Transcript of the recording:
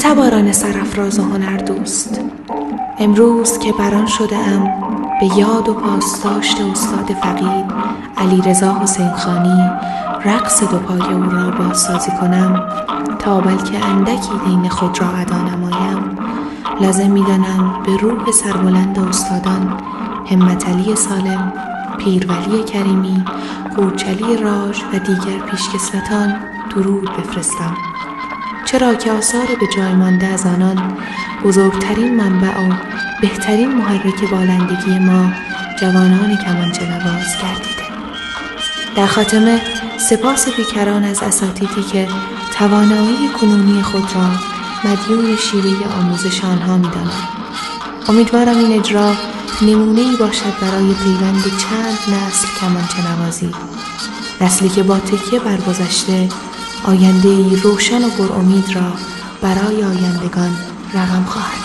تباران سرافراز و هنر دوست، امروز که بران شده ام به یاد و پاسداشت استاد فقید علیرضا حسین خانی رقص دو پای او را بازسازی کنم تا بلکه اندکی دین خود را ادا نمایم، لازم می‌دانم به روح سربلند استادان همت علی سالم، پیرولی کریمی، قورچلی راژ و دیگر پیشکسوتان درود بفرستم، چرا که آثار به جای مانده از آنان بزرگترین منبع و بهترین محرک بالندگی ما جوانان کمانچه نواز گردیده. در خاتمه سپاس بیکران از اساتیدی که توانایی کنونی خود را مدیون شیوه آموزش آنها می‌دانم. امیدوارم این اجرا نمونه‌ای باشد برای پیوند چند نسل کمانچه نوازی، نسلی که با تکیه بر گذشته آینده‌ای روشن و پرامید را برای آیندگان رقم خواهد